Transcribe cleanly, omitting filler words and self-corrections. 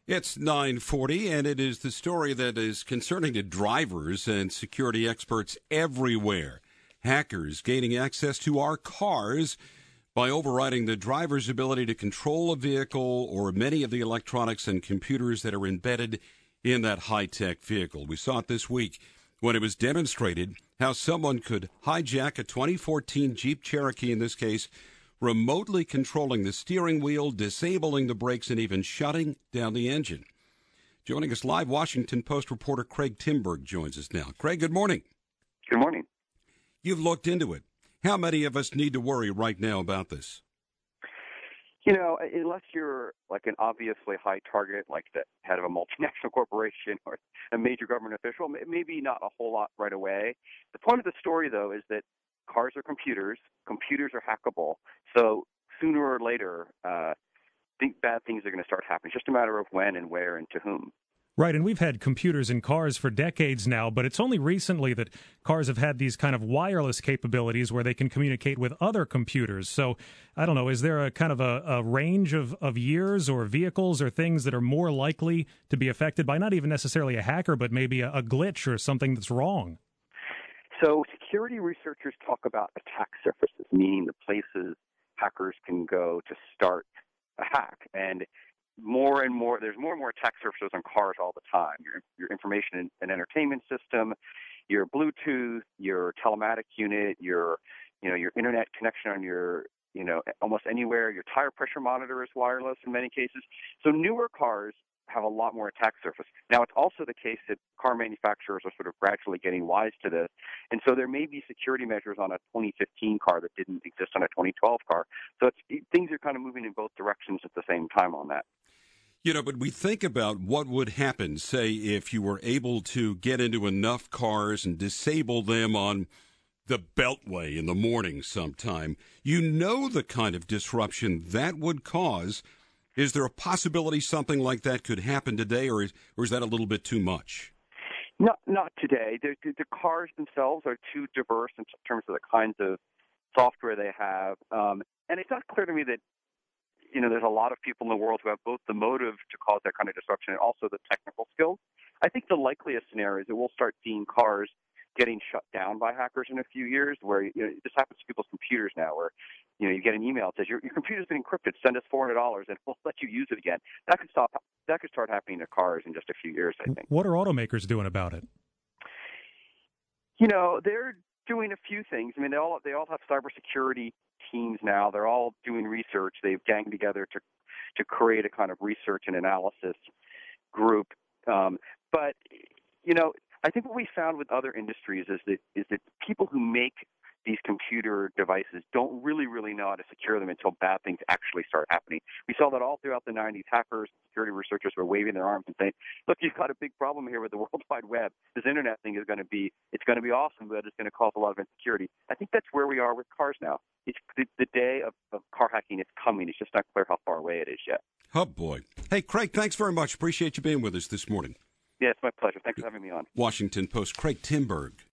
It's 9:40, and it is the story that is concerning to drivers and security experts everywhere. Hackers gaining access to our cars by overriding the driver's ability to control a vehicle or many of the electronics and computers that are embedded in that high-tech vehicle. We saw it this week when it was demonstrated how someone could hijack a 2014 Jeep Cherokee, in this case, remotely controlling the steering wheel, disabling the brakes, and even shutting down the engine. Joining us live, Washington Post reporter Craig Timberg joins us now. Craig, good morning. Good morning. You've looked into it. How many of us need to worry right now about this? You know, unless you're like an obviously high target, like the head of a multinational corporation or a major government official, maybe not a whole lot right away. The point of the story, though, is that cars are computers. Computers are hackable. So sooner or later, bad things are going to start happening. It's just a matter of when and where and to whom. Right, and we've had computers in cars for decades now, but it's only recently that cars have had these kind of wireless capabilities where they can communicate with other computers. So, I don't know, is there a kind of a range of years or vehicles or things that are more likely to be affected by not even necessarily a hacker, but maybe a glitch or something that's wrong? So security researchers talk about attack surfaces, meaning the places hackers can go to start a hack. And more and more, there's more and more attack surfaces on cars all the time. Your information and entertainment system, your Bluetooth, your telematic unit, your internet connection on your, almost anywhere. Your tire pressure monitor is wireless in many cases. So newer cars have a lot more attack surface. Now, it's also the case that car manufacturers are sort of gradually getting wise to this. And so there may be security measures on a 2015 car that didn't exist on a 2012 car. So things are kind of moving in both directions at the same time on that. But we think about what would happen, say, if you were able to get into enough cars and disable them on the Beltway in the morning sometime. The kind of disruption that would cause. Is there a possibility something like that could happen today, or is that a little bit too much? Not today. The cars themselves are too diverse in terms of the kinds of software they have. And it's not clear to me that, there's a lot of people in the world who have both the motive to cause that kind of disruption and also the technical skills. I think the likeliest scenario is that we'll start seeing cars getting shut down by hackers in a few years, where this happens to people's computers now, where you get an email that says your computer's been encrypted, send us $400 and we'll let you use it again. That could start happening to cars in just a few years, I think. What are automakers doing about it? They're doing a few things. I mean, they all have cybersecurity teams now. They're all doing research. They've ganged together to create a kind of research and analysis group. But I think what we found with other industries is that people who make these computer devices don't really know how to secure them until bad things actually start happening. We saw that all throughout the 90s. Hackers, security researchers were waving their arms and saying, look, you've got a big problem here with the World Wide Web. This internet thing is going to be awesome, but it's going to cause a lot of insecurity. I think that's where we are with cars now. It's the day of car hacking is coming. It's just not clear how far away it is yet. Oh, boy. Hey, Craig, thanks very much. Appreciate you being with us this morning. Yeah, it's my pleasure. Thanks for having me on. Washington Post, Craig Timberg.